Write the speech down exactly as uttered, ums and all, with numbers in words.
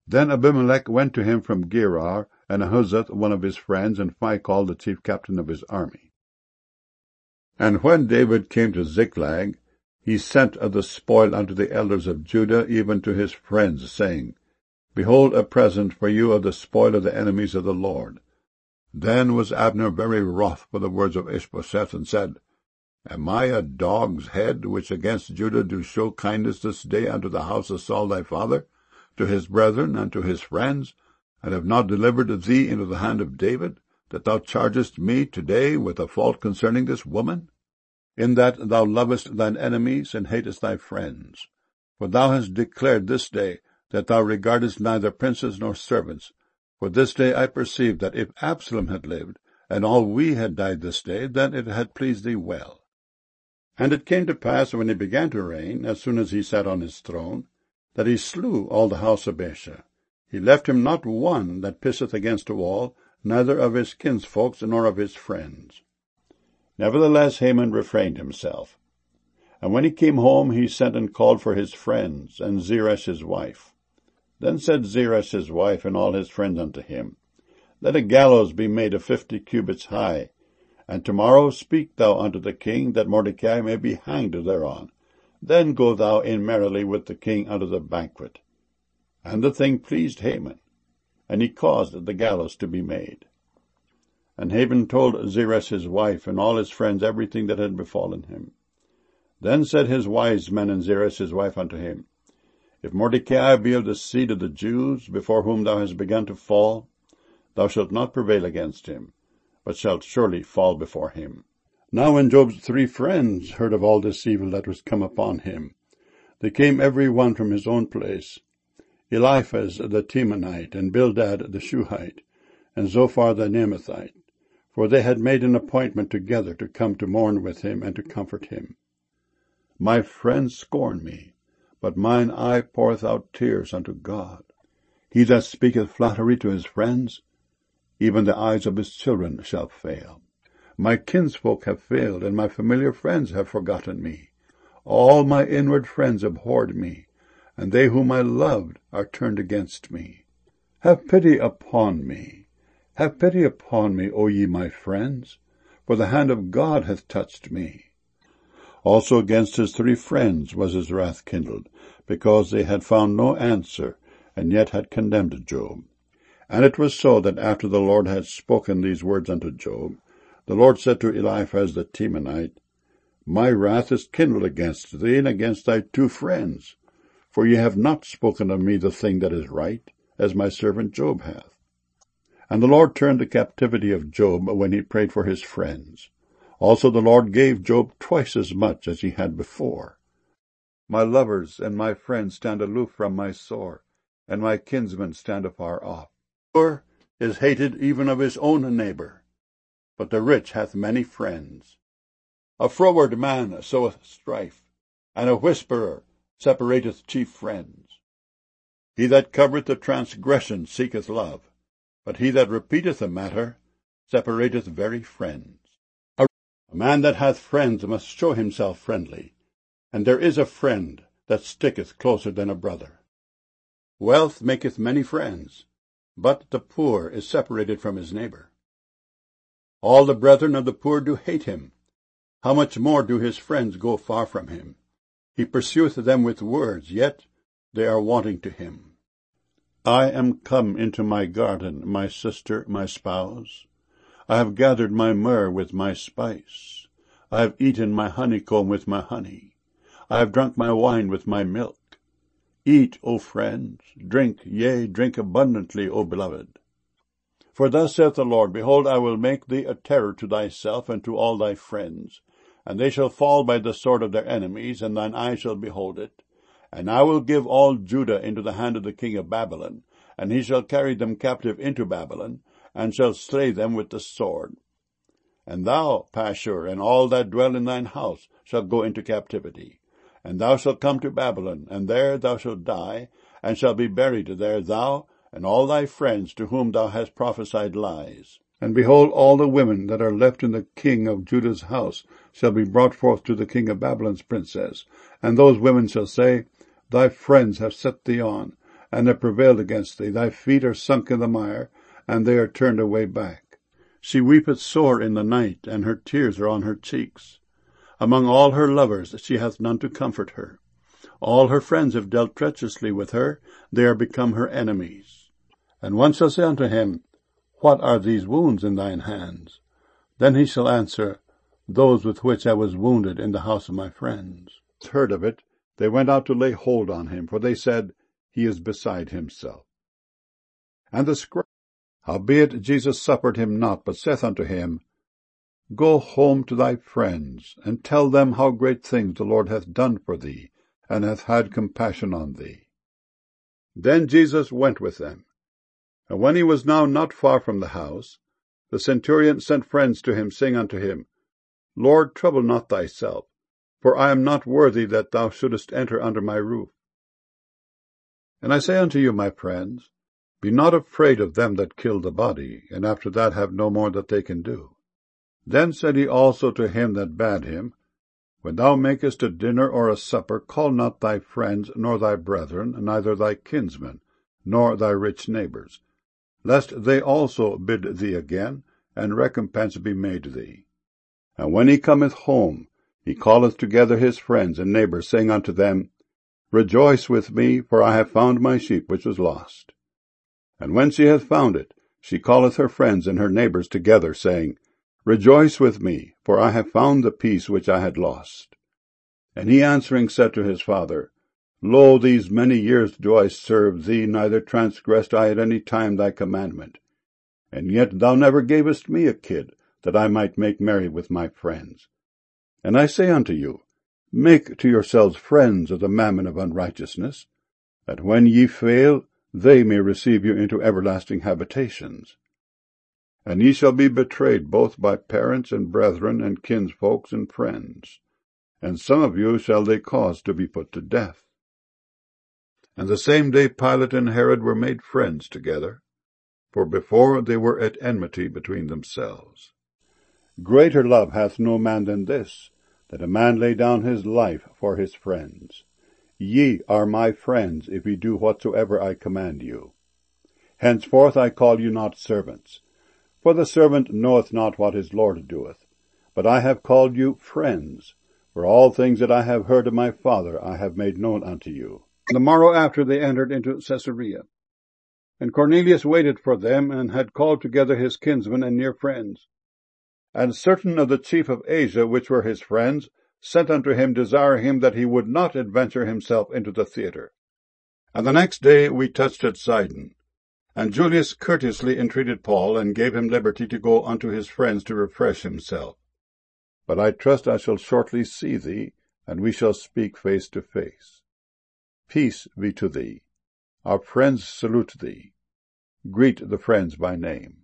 Then Abimelech went to him from Gerar, and Ahuzzath one of his friends, and Phicol the chief captain of his army. And when David came to Ziklag, he sent of the spoil unto the elders of Judah, even to his friends, saying, Behold a present for you of the spoil of the enemies of the Lord. Then was Abner very wroth for the words of Ishbosheth, and said, Am I a dog's head, which against Judah do show kindness this day unto the house of Saul thy father, to his brethren, and to his friends, and have not delivered thee into the hand of David, that thou chargest me today with a fault concerning this woman? In that thou lovest thine enemies, and hatest thy friends. For thou hast declared this day that thou regardest neither princes nor servants. For this day I perceive that if Absalom had lived, and all we had died this day, then it had pleased thee well. And it came to pass, when he began to reign, as soon as he sat on his throne, that he slew all the house of Baasha. He left him not one that pisseth against a wall, neither of his kinsfolks nor of his friends. Nevertheless Haman refrained himself. And when he came home, he sent and called for his friends, and Zeresh his wife. Then said Zeresh his wife and all his friends unto him, Let a gallows be made of fifty cubits high, and tomorrow speak thou unto the king, that Mordecai may be hanged thereon. Then go thou in merrily with the king unto the banquet. And the thing pleased Haman, and he caused the gallows to be made. And Haman told Zeresh his wife and all his friends everything that had befallen him. Then said his wise men and Zeresh his wife unto him, If Mordecai be of the seed of the Jews, before whom thou hast begun to fall, thou shalt not prevail against him, but shalt surely fall before him. Now when Job's three friends heard of all this evil that was come upon him, they came every one from his own place, Eliphaz the Temanite, and Bildad the Shuhite, and Zophar the Naamathite, for they had made an appointment together to come to mourn with him and to comfort him. My friends scorn me, but mine eye poureth out tears unto God. He that speaketh flattery to his friends, even the eyes of his children shall fail. My kinsfolk have failed, and my familiar friends have forgotten me. All my inward friends abhorred me, and they whom I loved are turned against me. Have pity upon me. Have pity upon me, O ye my friends, for the hand of God hath touched me. Also against his three friends was his wrath kindled, because they had found no answer, and yet had condemned Job. And it was so that after the Lord had spoken these words unto Job, the Lord said to Eliphaz the Temanite, My wrath is kindled against thee and against thy two friends, for ye have not spoken of me the thing that is right, as my servant Job hath. And the Lord turned the captivity of Job when he prayed for his friends. Also the Lord gave Job twice as much as he had before. My lovers and my friends stand aloof from my sore, and my kinsmen stand afar off. The poor is hated even of his own neighbor, but the rich hath many friends. A froward man soweth strife, and a whisperer separateth chief friends. He that covereth the transgression seeketh love, but he that repeateth a matter separateth very friends. A man that hath friends must show himself friendly, and there is a friend that sticketh closer than a brother. Wealth maketh many friends, but the poor is separated from his neighbor. All the brethren of the poor do hate him. How much more do his friends go far from him? He pursueth them with words, yet they are wanting to him. I am come into my garden, my sister, my spouse. I have gathered my myrrh with my spice. I have eaten my honeycomb with my honey. I have drunk my wine with my milk. Eat, O friends, drink, yea, drink abundantly, O beloved. For thus saith the Lord, Behold, I will make thee a terror to thyself and to all thy friends, and they shall fall by the sword of their enemies, and thine eye shall behold it. And I will give all Judah into the hand of the king of Babylon, and he shall carry them captive into Babylon, and shall slay them with the sword. And thou, Pashur, and all that dwell in thine house, shall go into captivity. And thou shalt come to Babylon, and there thou shalt die, and shalt be buried there, thou, and all thy friends to whom thou hast prophesied lies. And behold, all the women that are left in the king of Judah's house shall be brought forth to the king of Babylon's princess. And those women shall say, Thy friends have set thee on, and have prevailed against thee. Thy feet are sunk in the mire, and they are turned away back. She weepeth sore in the night, and her tears are on her cheeks. Among all her lovers she hath none to comfort her. All her friends have dealt treacherously with her, they are become her enemies. And one shall say unto him, What are these wounds in thine hands? Then he shall answer, Those with which I was wounded in the house of my friends. Heard of it, they went out to lay hold on him, for they said, He is beside himself. And the scribe, howbeit Jesus suffered him not, but saith unto him, Go home to thy friends, and tell them how great things the Lord hath done for thee, and hath had compassion on thee. Then Jesus went with them. And when he was now not far from the house, the centurion sent friends to him, saying unto him, Lord, trouble not thyself, for I am not worthy that thou shouldest enter under my roof. And I say unto you, my friends, be not afraid of them that kill the body, and after that have no more that they can do. Then said he also to him that bade him, When thou makest a dinner or a supper, call not thy friends, nor thy brethren, neither thy kinsmen, nor thy rich neighbours, lest they also bid thee again, and recompense be made thee. And when he cometh home, he calleth together his friends and neighbours, saying unto them, Rejoice with me, for I have found my sheep which was lost. And when she hath found it, she calleth her friends and her neighbours together, saying, Rejoice with me, for I have found the piece which I had lost. And he answering said to his father, Lo, these many years do I serve thee, neither transgressed I at any time thy commandment. And yet thou never gavest me a kid, that I might make merry with my friends. And I say unto you, Make to yourselves friends of the mammon of unrighteousness, that when ye fail, they may receive you into everlasting habitations. And ye shall be betrayed both by parents and brethren and kinsfolks and friends, and some of you shall they cause to be put to death. And the same day Pilate and Herod were made friends together, for before they were at enmity between themselves. Greater love hath no man than this, that a man lay down his life for his friends. Ye are my friends, if ye do whatsoever I command you. Henceforth I call you not servants, for the servant knoweth not what his Lord doeth, but I have called you friends, for all things that I have heard of my Father I have made known unto you. The morrow after they entered into Caesarea. And Cornelius waited for them, and had called together his kinsmen and near friends. And certain of the chief of Asia, which were his friends, sent unto him, desire him that he would not adventure himself into the theatre. And the next day we touched at Sidon. And Julius courteously entreated Paul, and gave him liberty to go unto his friends to refresh himself. But I trust I shall shortly see thee, and we shall speak face to face. Peace be to thee. Our friends salute thee. Greet the friends by name.